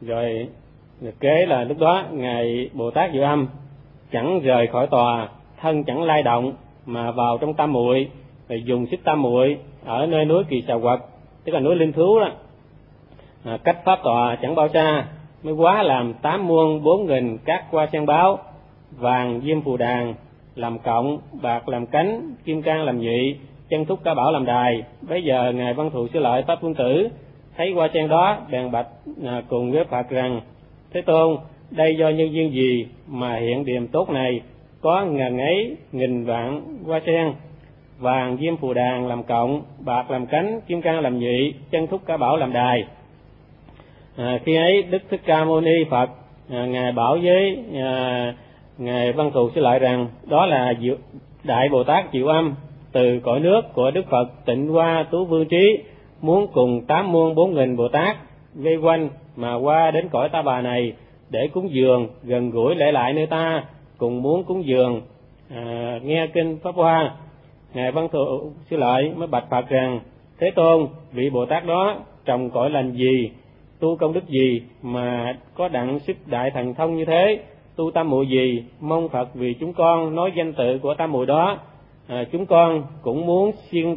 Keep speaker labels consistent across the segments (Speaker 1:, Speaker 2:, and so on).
Speaker 1: Rồi kế là lúc đó ngài Bồ Tát Diệu Âm chẳng rời khỏi tòa, thân chẳng lay động mà vào trong tam muội, rồi dùng sức tam muội ở nơi núi Kỳ Xà Quật, tức là núi Linh Thú đó, cách pháp tòa chẳng bao xa, mới hóa làm 8 muôn 4 nghìn các hoa sen báo, vàng diêm phù đàn làm cộng, bạc làm cánh, kim cang làm nhị, chân thúc ca bảo làm đài. Bây giờ ngài Văn Thù Sư Lợi Pháp Vương Tử thấy hoa sen đó, bèn bạch cùng với Phật rằng: Thế Tôn, đây do nhân duyên gì mà hiện điềm tốt này có ngàn ấy nghìn vạn hoa sen, vàng diêm phù đàn làm cộng, bạc làm cánh, kim cang làm nhị, chân thúc ca bảo làm đài. Khi ấy Đức Thích Ca Mâu Ni Phật ngài bảo với ngài Văn Thù Sư Lợi rằng đó là Đại Bồ Tát Diệu Âm từ cõi nước của Đức Phật Tịnh Hoa Tú Vương Trí, muốn cùng 8 muôn 4 nghìn Bồ Tát vây quanh mà qua đến cõi Ta Bà này để cúng dường gần gũi lễ lại nơi ta, cùng muốn cúng dường nghe kinh Pháp Hoa. Ngài Văn Thù Sư Lợi mới bạch Phật rằng: Thế Tôn, vị Bồ Tát đó trồng cõi lành gì, tu công đức gì mà có đặng sức đại thần thông như thế, tu tam muội gì, mong Phật vì chúng con nói danh tự của tam muội đó. Chúng con cũng muốn siêng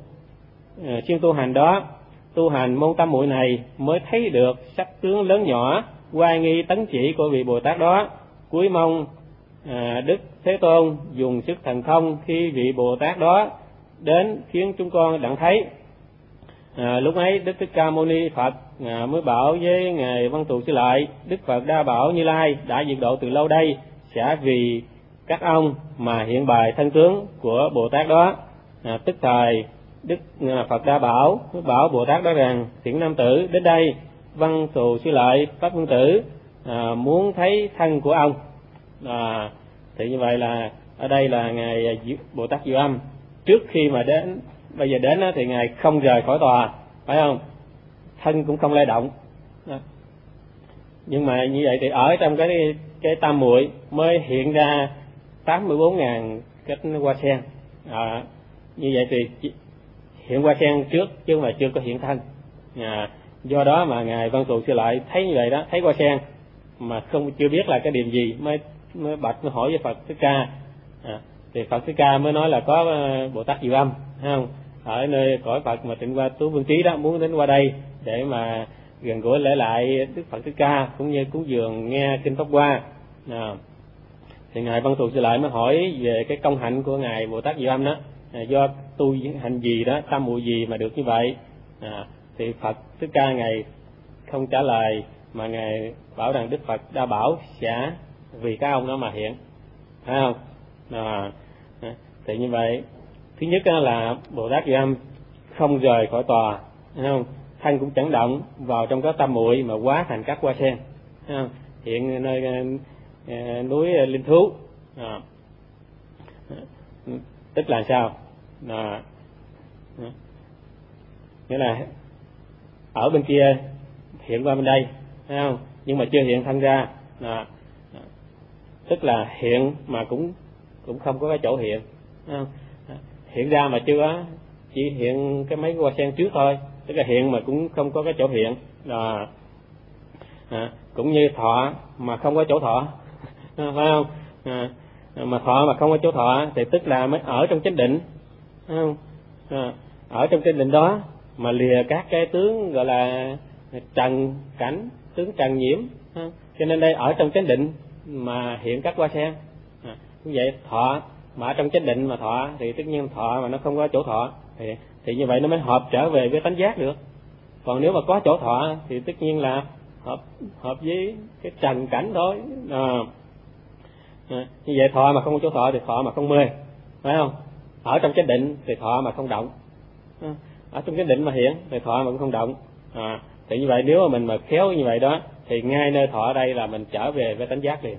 Speaker 1: tu hành đó, tu hành môn tam muội này mới thấy được sắc tướng lớn nhỏ, oai nghi tấn chỉ của vị Bồ Tát đó. Cuối mong Đức Thế Tôn dùng sức thần thông khi vị Bồ Tát đó đến khiến chúng con đặng thấy. Lúc ấy Đức Thích Ca Mâu Ni Phật mới bảo với ngài Văn Thù Sư Lợi: Đức Phật Đa Bảo Như Lai đã diệt độ từ lâu đây, sẽ vì các ông mà hiện bài thân tướng của Bồ Tát đó. Tức thời Đức Phật Đa Bảo mới bảo Bồ Tát đó rằng: Thiện nam tử, đến đây Văn Thù Sư Lợi Pháp Vương Tử muốn thấy thân của ông. Thì như vậy là ở đây là ngài Bồ Tát Diệu Âm trước khi mà đến, bây giờ đến thì ngài không rời khỏi tòa, phải không? Thân cũng không lay động. Nhưng mà như vậy thì ở trong cái tam muội mới hiện ra 84.000 cái hoa sen. Như vậy thì hiện hoa sen trước chứ mà chưa có hiện thân. Do đó mà ngài Văn Thù Sư Lợi thấy như vậy đó, thấy hoa sen mà chưa biết là cái điểm gì, mới bạch, mới hỏi với Phật Thích Ca. Thì Phật Thích Ca mới nói là có Bồ Tát Diệu Âm, thấy không? Ở nơi cõi Phật mà Tịnh Hoa Tú Vương Trí đó, muốn đến qua đây để mà gần gũi lễ lại Đức Phật Thích Ca cũng như cúng dường nghe kinh Pháp Hoa. Thì ngài Văn Thù Sư Lợi mới hỏi về cái công hạnh của ngài Bồ Tát Diệu Âm đó, do tu hành gì đó, tam muội gì mà được như vậy. Thì Phật Thích Ca ngài không trả lời, mà ngài bảo rằng Đức Phật Đa Bảo sẽ vì các ông đó mà hiện, phải không? Thì như vậy, thứ nhất là Bồ Tát Diệu Âm không rời khỏi tòa, phải không? Thân cũng chẳng động vào trong cái tam muội mà hóa thành các hoa sen, phải không? Hiện nơi núi Linh Thú. Tức là sao? Nghĩa là ở bên kia hiện qua bên đây, thấy không? Nhưng mà chưa hiện thân ra. Tức là hiện mà cũng không có cái chỗ hiện, thấy không? Hiện ra mà chưa có, chỉ hiện cái mấy hoa sen trước thôi, tức là hiện mà cũng không có cái chỗ hiện. Cũng như thọ mà không có chỗ thọ, phải không? Mà thọ mà không có chỗ thọ thì tức là mới ở trong chánh định, phải không? Ở trong chánh định đó mà lìa các cái tướng gọi là trần cảnh, tướng trần nhiễm, cho nên đây ở trong chánh định mà hiện các hoa sen. Như vậy thọ mà ở trong chánh định mà thọ thì tất nhiên thọ mà nó không có chỗ thọ thì như vậy nó mới hợp trở về với tánh giác được. Còn nếu mà có chỗ thọ thì tất nhiên là hợp với cái trần cảnh thôi. Như vậy thọ mà không có chỗ thọ thì thọ mà không mê, phải không? Ở trong chánh định thì thọ mà không động, ở trong chánh định mà hiện thì thọ mà cũng không động. Thì như vậy nếu mà mình mà khéo như vậy đó thì ngay nơi thọ ở đây là mình trở về với tánh giác liền.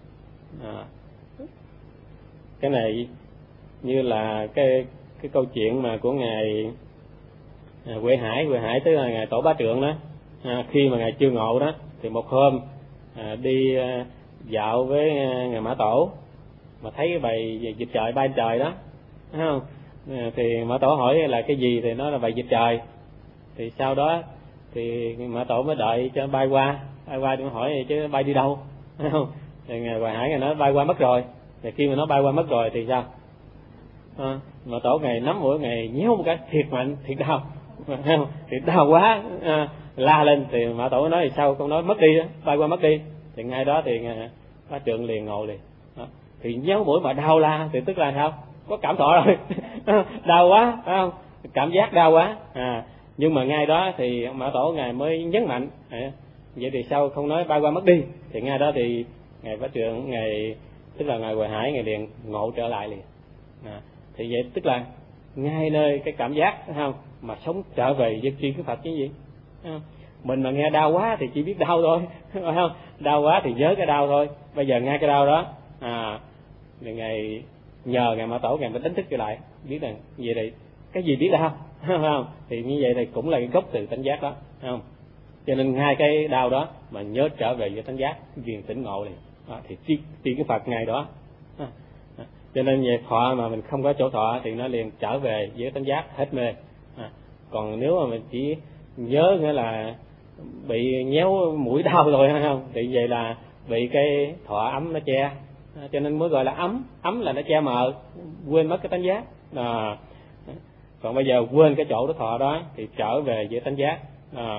Speaker 1: Cái này như là cái câu chuyện mà của ngài Huệ Hải tức là ngài Tổ Bá Trượng đó. Khi mà ngài chưa ngộ đó thì một hôm đi dạo với ngài Mã Tổ mà thấy cái bầy vịt trời bay trời đó, thấy không? Thì Mã Tổ hỏi là cái gì thì nó là bầy vịt trời. Thì sau đó thì Mã Tổ mới đợi cho bay qua thì hỏi chứ bay đi đâu, thấy không? Thì ngài Hoài Hải ngài nói bay qua mất rồi. Thì khi mà nó bay qua mất rồi thì sao? Mã Tổ ngài nắm mũi ngài nhéo một cái thiệt mạnh, thiệt đau, thấy không? Thiệt đau quá, la lên. Thì Mã Tổ nói thì sao con nói mất đi đó, bay qua mất đi. Thì ngay đó thì Bá Trượng liền ngộ liền. Thì nhéo mũi mà đau la thì tức là sao? Có cảm thọ rồi. Đau quá, phải không? Cảm giác đau quá. Nhưng mà ngay đó thì Mã Tổ ngài mới nhấn mạnh, vậy thì sao không nói bay qua mất đi. Thì ngay đó thì ngài Bá Trượng, ngài tức là ngài Hoài Hải, ngài liền ngộ trở lại liền. Thì vậy tức là ngay nơi cái cảm giác, thấy không, mà sống trở về với tri kiến Phật chứ gì. Mình mà nghe đau quá thì chỉ biết đau thôi, phải không? Đau quá thì nhớ cái đau thôi. Bây giờ ngay cái đau đó, thì ngài nhờ ngài Mã Tổ ngài mới đánh thức trở lại, biết rằng vậy thì cái gì biết đau, phải không? Thì như vậy thì cũng là cái gốc từ tánh giác đó, phải không? Cho nên ngay cái đau đó mà nhớ trở về với tánh giác, viên tỉnh ngộ liền. Thì tri kiến Phật ngày đó. Cho nên về thọ mà mình không có chỗ thọ thì nó liền trở về với tánh giác hết mê. Còn nếu mà mình chỉ nhớ nghĩa là bị nhéo mũi đau rồi, hay không, thì vậy là bị cái thọ ấm nó che, cho nên mới gọi là ấm là nó che mờ, quên mất cái tánh giác. Còn bây giờ quên cái chỗ đó thọ đó thì trở về với tánh giác.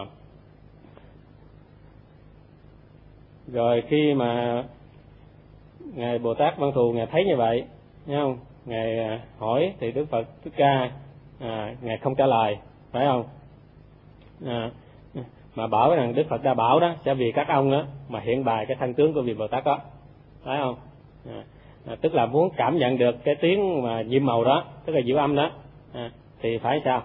Speaker 1: Rồi khi mà ngài Bồ Tát Văn Thù ngài thấy như vậy, thấy không, ngài hỏi thì Đức Phật Thích Ca ngài không trả lời, phải không? Mà bảo rằng Đức Phật đã bảo đó sẽ vì các ông đó mà hiện bày cái thân tướng của vị Bồ Tát đó, phải không? Tức là muốn cảm nhận được cái tiếng mà nhiệm màu đó, tức là diệu âm đó, thì phải sao?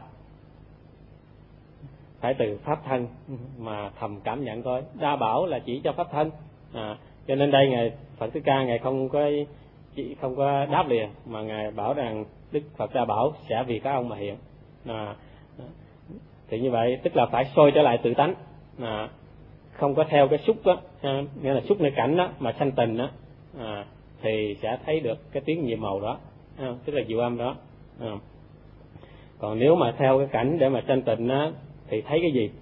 Speaker 1: Phải từ pháp thân mà thầm cảm nhận thôi. Đa bảo là chỉ cho pháp thân. Cho nên đây ngài Phật Thích Ca ngài không có đáp liền, mà ngài bảo rằng Đức Phật Đa Bảo sẽ vì các ông mà hiện. Thì như vậy tức là phải soi trở lại tự tánh, không có theo cái xúc đó, nghĩa là xúc nơi cảnh đó mà sanh tình đó, thì sẽ thấy được cái tiếng nhiệm màu đó, tức là diệu âm đó. Còn nếu mà theo cái cảnh để mà sanh tình đó thì thấy cái gì?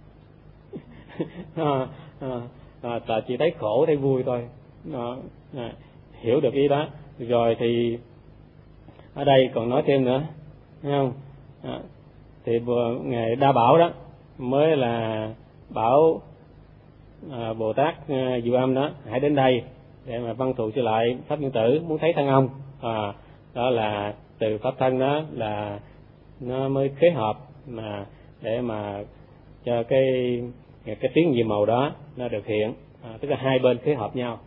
Speaker 1: Ta chỉ thấy khổ, thấy vui thôi. Hiểu được ý đó rồi thì ở đây còn nói thêm nữa, thấy không? Thì ngài Đa Bảo đó mới là bảo Bồ Tát Diệu Âm đó hãy đến đây để mà văn thù trở lại pháp nguyên tử, muốn thấy thân ông. Đó là từ pháp thân đó là nó mới khế hợp mà để mà cho cái tiếng nhiệm màu đó nó được hiện, tức là hai bên khế hợp nhau.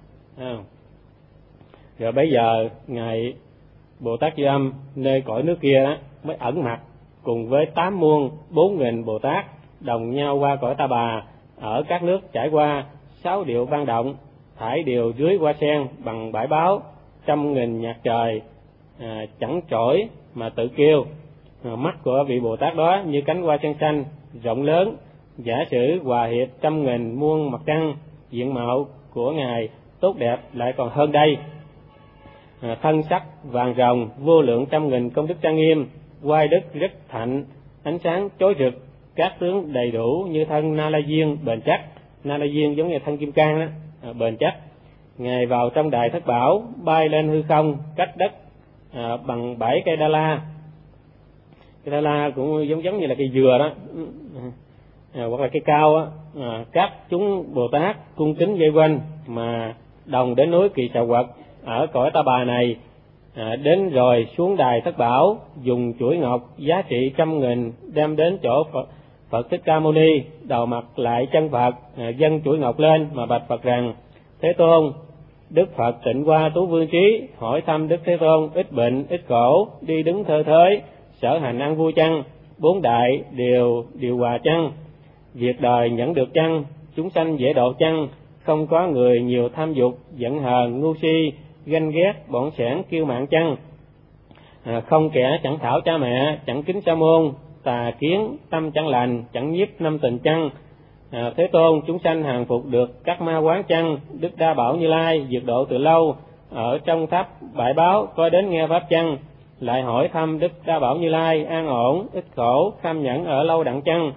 Speaker 1: Rồi bây giờ ngài Bồ Tát Diệu Âm nơi cõi nước kia đó mới ẩn mặt cùng với 8 muôn 4.000 Bồ Tát đồng nhau qua cõi Ta Bà, ở các nước trải qua 6 điệu vang động, thải điều dưới hoa sen bằng bãi báo, 100.000 nhạc trời chẳng trỗi mà tự kêu. Mắt của vị Bồ Tát đó như cánh hoa sen xanh rộng lớn, giả sử hòa hiệp 100.000 muôn mặt trăng, diện mạo của ngài tốt đẹp lại còn hơn đây. Thân sắc vàng rồng, vô lượng 100.000 công đức trang nghiêm, oai đức rất thạnh, ánh sáng chói rực, các tướng đầy đủ như thân Na La Diên bền chắc. Na La Diên giống như thân kim cang đó, bền chắc. Ngài vào trong đài thất bảo, bay lên hư không, cách đất bằng 7 cây Đa La. Cây Đa La cũng giống như là cây dừa đó, hoặc là cây cao á. Các chúng Bồ Tát cung kính vây quanh mà đồng đến núi Kỳ Xà Quật ở cõi Ta Bà này. Đến rồi xuống đài thất bảo, dùng chuỗi ngọc giá trị 100.000 đem đến chỗ Phật Thích Ca Mâu Ni, đầu mặt lại chân Phật, dâng chuỗi ngọc lên mà bạch Phật rằng: Thế Tôn, Đức Phật Tịnh Hoa Tú Vương Trí hỏi thăm Đức Thế Tôn ít bệnh ít khổ, đi đứng thơ thới, sở hành ăn vui chăng? 4 đại đều điều hòa chăng? Việc đời nhẫn được chăng? Chúng sanh dễ độ chăng? Không có người nhiều tham dục, giận hờn, ngu si, ganh ghét, bỏng sẻn, kiêu mạn chăng? Không kẻ chẳng thảo cha mẹ, chẳng kính sa môn, tà kiến, tâm chẳng lành, chẳng nhiếp năm tình chăng? Thế Tôn, chúng sanh hàng phục được các ma quán chăng? Đức Đa Bảo Như Lai diệt độ từ lâu, ở trong tháp bãi báo có đến nghe pháp chăng? Lại hỏi thăm Đức Đa Bảo Như Lai an ổn, ít khổ, kham nhẫn ở lâu đặng chăng?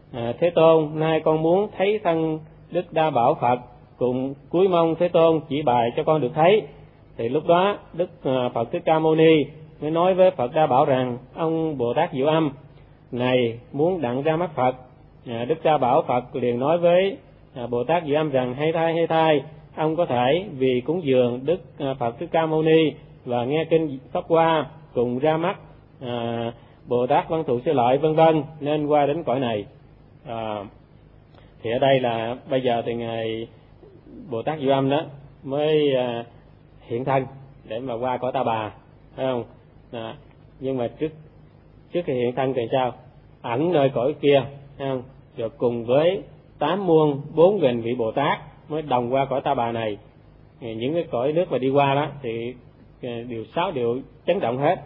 Speaker 1: Thế Tôn, nay con muốn thấy thân Đức Đa Bảo Phật, cùng cúi mong Thế Tôn chỉ bày cho con được thấy. Thì lúc đó Đức Phật Thích Ca Mâu Ni mới nói với Phật Đa Bảo rằng: ông Bồ Tát Diệu Âm này muốn đặng ra mắt Phật. Đức Đa Bảo Phật liền nói với Bồ Tát Diệu Âm rằng: hay thay, ông có thể vì cúng dường Đức Phật Thích Ca Mâu Ni và nghe kinh Pháp Hoa cùng ra mắt Bồ Tát Văn Thù Sư Lợi vân vân nên qua đến cõi này. Thì ở đây là bây giờ thì ngài Bồ Tát Diệu Âm đó mới hiện thân để mà qua cõi Ta Bà, phải không? Nhưng mà trước khi hiện thân thì sao? Ẩn nơi cõi kia, phải không? Rồi cùng với 8 muôn 4.000 vị Bồ Tát mới đồng qua cõi Ta Bà này. Những cái cõi nước mà đi qua đó thì điều 6 điều chấn động hết.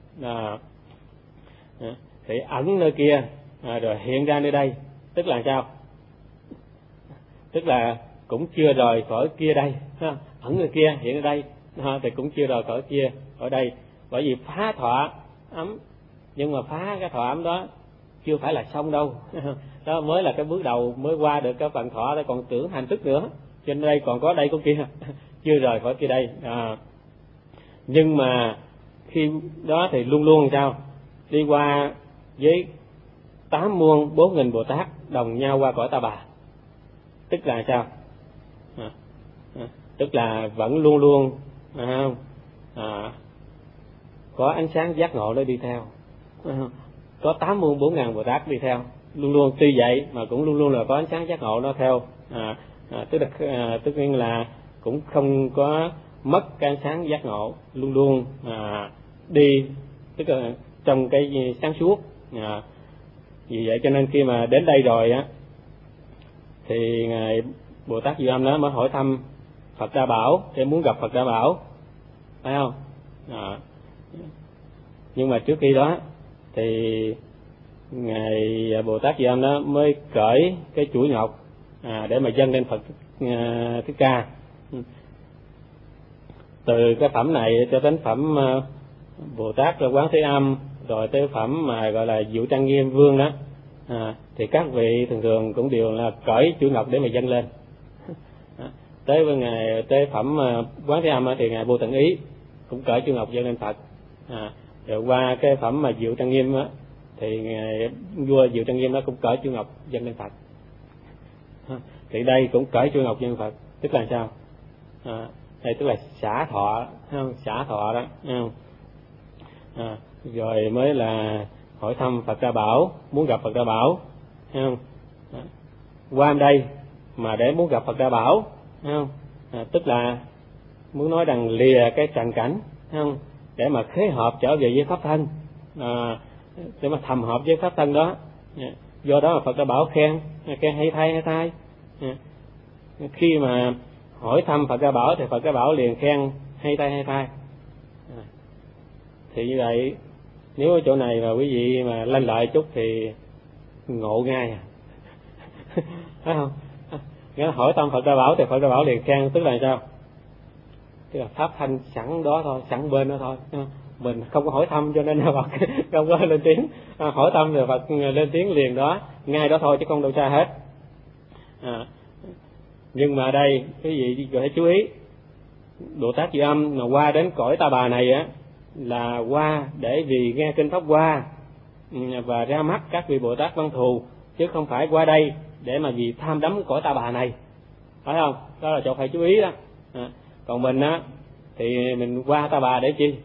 Speaker 1: Thì ẩn nơi kia rồi hiện ra nơi đây, tức là sao? Tức là cũng chưa rời khỏi kia đây, ẩn nơi kia hiện ở đây, thì cũng chưa rời khỏi kia ở đây. Bởi vì phá thọ ấm, nhưng mà phá cái thọ ấm đó chưa phải là xong đâu. Đó mới là cái bước đầu, mới qua được cái phần thọ, còn tưởng hành thức nữa. Trên đây còn có đây có kia, chưa rời khỏi kia đây. Nhưng mà khi đó thì luôn luôn sao? Đi qua với 8 muôn 4.000 Bồ Tát đồng nhau qua cõi Ta Bà. Tức là sao? Tức là vẫn luôn luôn có ánh sáng giác ngộ nó đi theo, có 8 muôn 4.000 Bồ Tát đi theo luôn luôn. Tuy vậy mà cũng luôn luôn là có ánh sáng giác ngộ nó theo, tức nhiên là cũng không có mất cái ánh sáng giác ngộ, luôn luôn đi, tức là trong cái sáng suốt. Vì vậy cho nên khi mà đến đây rồi á, thì ngài Bồ Tát Diệu Âm đó mới hỏi thăm Phật Đa Bảo để muốn gặp Phật Đa Bảo, phải không? Nhưng mà trước khi đó thì ngài Bồ Tát Diệu Âm đó mới cởi cái chuỗi ngọc để mà dâng lên Phật Thích Ca. Từ cái phẩm này cho đến phẩm Bồ Tát Quán Thế Âm, rồi tới phẩm mà gọi là Diệu Trang Nghiêm Vương đó, thì các vị thường thường cũng đều là cởi chuỗi ngọc để mà dâng lên. Tới với ngài tới phẩm Quán Thế Âm thì ngài Vô Tận Ý cũng cởi chuỗi ngọc dâng lên Phật. Rồi qua cái phẩm mà Diệu Trang Nghiêm á, thì ngài vua Diệu Trang Nghiêm đó cũng cởi chuỗi ngọc dâng lên Phật. Thì đây cũng cởi chuỗi ngọc dâng lên Phật, tức là sao? Đây tức là xả thọ, không? Xả thọ đó, không? Rồi mới là hỏi thăm Phật Đa Bảo, muốn gặp Phật Đa Bảo, không? Qua đây mà để muốn gặp Phật Đa Bảo, không? Tức là muốn nói rằng lìa cái trần cảnh, không? Để mà khế hợp trở về với pháp thân, để mà thầm hợp với pháp thân đó. Do đó mà Phật Đa Bảo khen hay thay. Khi mà hỏi thăm Phật Đa Bảo thì Phật Đa Bảo liền khen hay thay. Thì như vậy, nếu ở chỗ này mà quý vị mà lên lại chút thì ngộ ngay phải không? Nghĩa là hỏi thăm Phật Đa Bảo thì Phật Đa Bảo liền khen, tức là sao? Tức là pháp thanh sẵn đó thôi, sẵn bên đó thôi. Mình không có hỏi thăm cho nên là Phật không có lên tiếng. Hỏi thăm thì Phật lên tiếng liền đó, ngay đó thôi chứ không đâu xa hết. Nhưng mà đây quý vị phải chú ý, Bồ Tát Diệu Âm mà qua đến cõi Ta Bà này á, là qua để vì nghe kinh Pháp Hoa và ra mắt các vị Bồ Tát Văn Thù, chứ không phải qua đây để mà vì tham đắm cõi Ta Bà này, phải không? Đó là chỗ phải chú ý đó. Còn mình á thì mình qua Ta Bà để chi?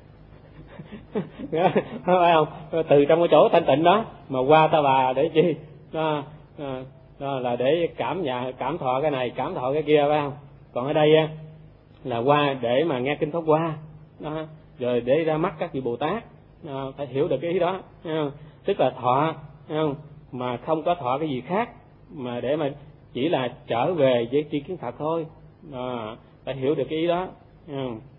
Speaker 1: Phải không? Từ trong cái chỗ thanh tịnh đó mà qua Ta Bà để chi? Đó là để cảm thọ cái này, cảm thọ cái kia, phải không? Còn ở đây á là qua để mà nghe kinh Pháp Hoa đó, rồi để ra mắt các vị Bồ Tát, phải hiểu được cái ý đó, tức là thọ, không? Mà không có thọ cái gì khác, mà để mà chỉ là trở về với tri kiến Phật thôi, phải hiểu được cái ý đó.